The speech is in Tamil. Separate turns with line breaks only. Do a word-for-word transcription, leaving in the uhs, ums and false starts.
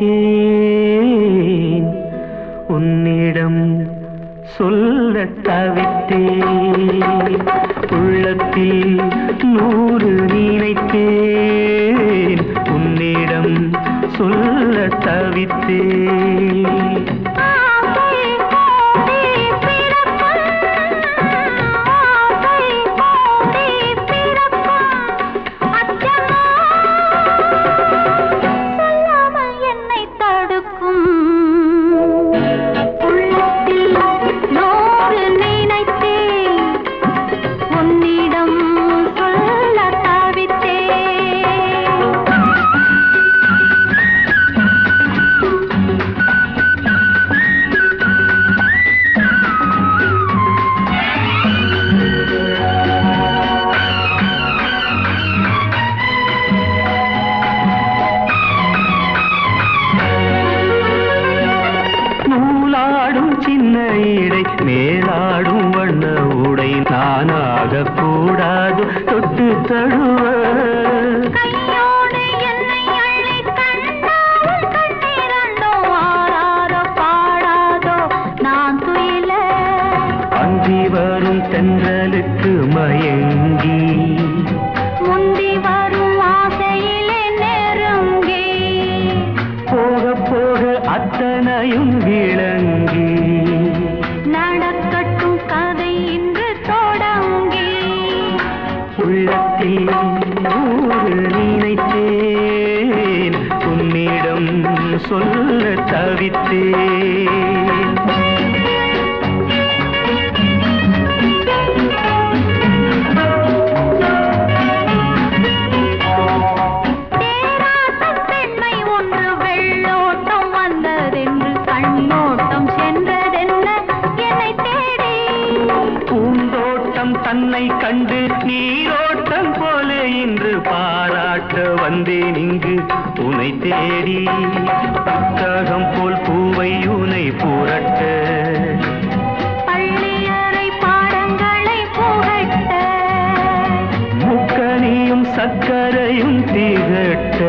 நினைத்தேன் உன்னிடம் சொல்ல தவித்தேன் உள்ளத்தில் நூறு நினைத்தேன் உன்னிடம் சொல்ல தவித்தேன் மேலாடும் வண்ண உடை நானாக கூடாது தொட்டு தழுவ அஞ்சி வரும் தென்றலுக்கு மயங்கி
முந்தி வரும் ஆசையிலே நெருங்கி
போக போக அத்தனையும் விளங்கி
நடக்கட்டும் கதை இன்று தொடங்கி
உள்ளத்தில் நூறு நினைத்தேன் உன்னிடம் சொல்ல தவித்தேன் தன்னை கண்டு நீரோட்டம் போல இன்று பாராட்ட வந்தேன் இங்கு உனை தேடி புத்தகம் போல் பூவை உனை புரட்ட
பள்ளியறை பாடங்களை புகட்ட
முக்கனியும் சக்கரையும் திகட்ட